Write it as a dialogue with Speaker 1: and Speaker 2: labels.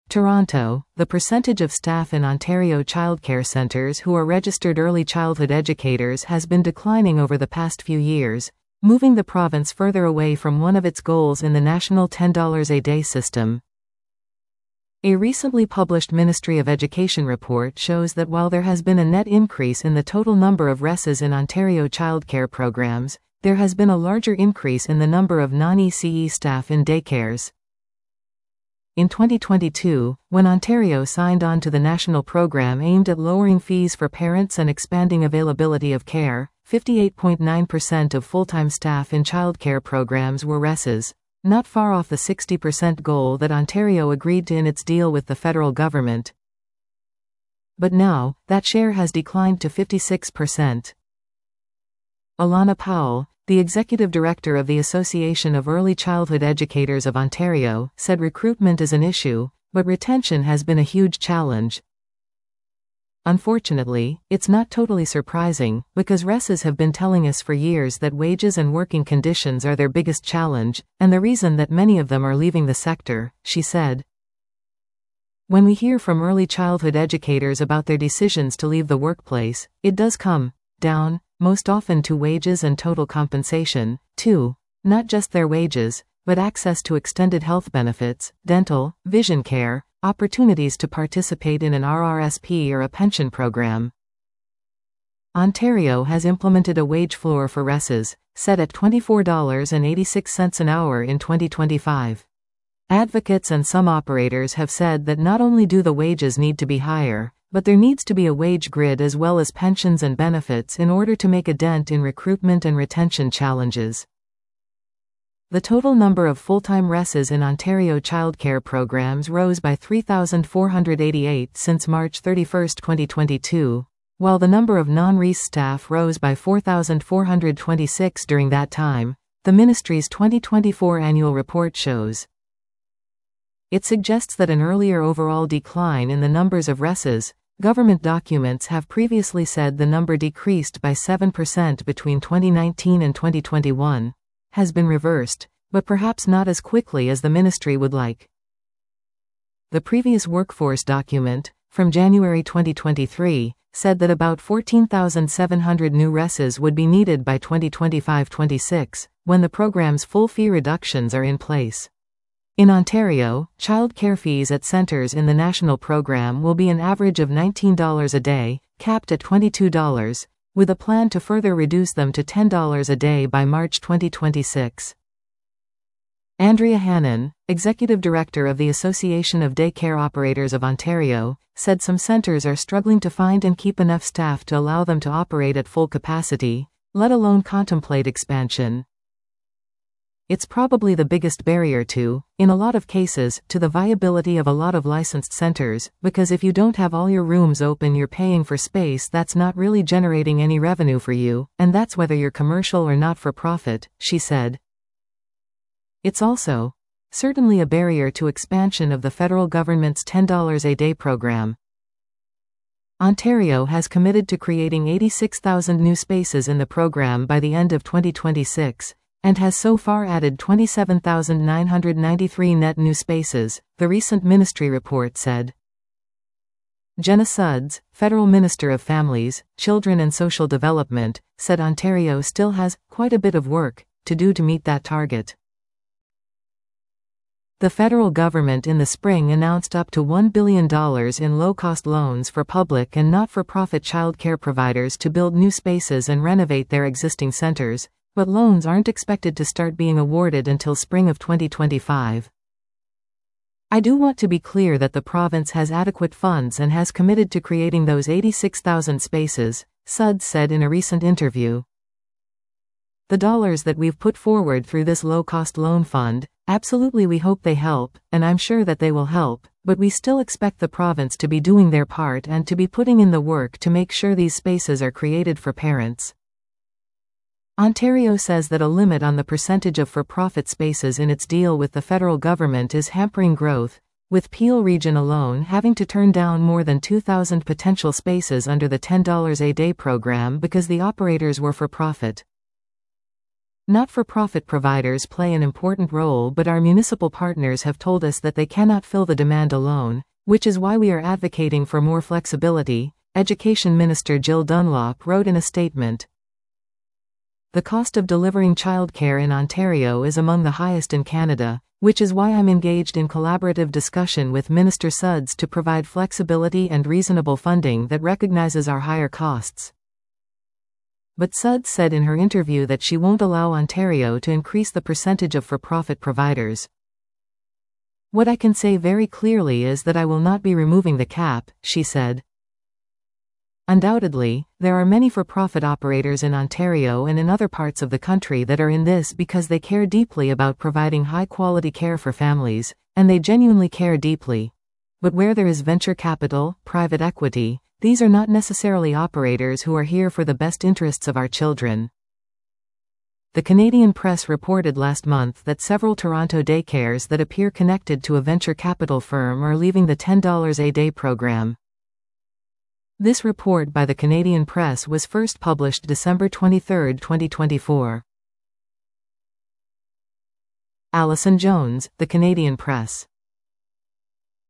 Speaker 1: Toronto, the percentage of staff in Ontario childcare centres who are registered early childhood educators has been declining over the past few years, moving the province further away from one of its goals in the national $10 a day system. A recently published Ministry of Education report shows that while there has been a net increase in the total number of RESs in Ontario childcare programs, there has been a larger increase in the number of non-ECE staff in daycares. In 2022, when Ontario signed on to the national program aimed at lowering fees for parents and expanding availability of care, 58.9% of full-time staff in childcare programs were RESs, not far off the 60% goal that Ontario agreed to in its deal with the federal government. But now, that share has declined to 56%. Alana Powell, the executive director of the Association of Early Childhood Educators of Ontario, said recruitment is an issue, but retention has been a huge challenge. Unfortunately, it's not totally surprising, because RESs have been telling us for years that wages and working conditions are their biggest challenge, and the reason that many of them are leaving the sector, she said. When we hear from early childhood educators about their decisions to leave the workplace, it does come down, most often to wages and total compensation, too. Not just their wages, but access to extended health benefits, dental, vision care, opportunities to participate in an RRSP or a pension program. Ontario has implemented a wage floor for RESs, set at $24.86 an hour in 2025. Advocates and some operators have said that not only do the wages need to be higher, but there needs to be a wage grid as well as pensions and benefits in order to make a dent in recruitment and retention challenges. The total number of full-time RESs in Ontario childcare programs rose by 3,488 since March 31, 2022, while the number of non-RES staff rose by 4,426 during that time, the ministry's 2024 annual report shows. It suggests that an earlier overall decline in the numbers of RESs, government documents have previously said the number decreased by 7% between 2019 and 2021, has been reversed, but perhaps not as quickly as the ministry would like. The previous workforce document, from January 2023, said that about 14,700 new RESs would be needed by 2025-26, when the program's full fee reductions are in place. In Ontario, child care fees at centres in the national program will be an average of $19 a day, capped at $22, with a plan to further reduce them to $10 a day by March 2026. Andrea Hannon, executive director of the Association of Daycare Operators of Ontario, said some centres are struggling to find and keep enough staff to allow them to operate at full capacity, let alone contemplate expansion. It's probably the biggest barrier to, in a lot of cases, to the viability of a lot of licensed centers, because if you don't have all your rooms open, you're paying for space that's not really generating any revenue for you, and that's whether you're commercial or not-for-profit, she said. It's also, certainly a barrier to expansion of the federal government's $10 a day program. Ontario has committed to creating 86,000 new spaces in the program by the end of 2026, and has so far added 27,993 net new spaces, the recent ministry report said. Jenna Sudds, Federal Minister of Families, Children and Social Development, said Ontario still has quite a bit of work to do to meet that target. The federal government in the spring announced up to $1 billion in low-cost loans for public and not-for-profit child care providers to build new spaces and renovate their existing centers, but loans aren't expected to start being awarded until spring of 2025. I do want to be clear that the province has adequate funds and has committed to creating those 86,000 spaces, Sudds said in a recent interview. The dollars that we've put forward through this low-cost loan fund, absolutely we hope they help, and I'm sure that they will help, but we still expect the province to be doing their part and to be putting in the work to make sure these spaces are created for parents. Ontario says that a limit on the percentage of for-profit spaces in its deal with the federal government is hampering growth, with Peel Region alone having to turn down more than 2,000 potential spaces under the $10 a day program because the operators were for-profit. Not-for-profit providers play an important role, but our municipal partners have told us that they cannot fill the demand alone, which is why we are advocating for more flexibility, Education Minister Jill Dunlop wrote in a statement. The cost of delivering childcare in Ontario is among the highest in Canada, which is why I'm engaged in collaborative discussion with Minister Suds to provide flexibility and reasonable funding that recognizes our higher costs. But Suds said in her interview that she won't allow Ontario to increase the percentage of for-profit providers. What I can say very clearly is that I will not be removing the cap, she said. Undoubtedly, there are many for-profit operators in Ontario and in other parts of the country that are in this because they care deeply about providing high-quality care for families, and they genuinely care deeply. But where there is venture capital, private equity, these are not necessarily operators who are here for the best interests of our children. The Canadian Press reported last month that several Toronto daycares that appear connected to a venture capital firm are leaving the $10 a day program. This report by the Canadian Press was first published December 23, 2024. Alison Jones, The Canadian Press.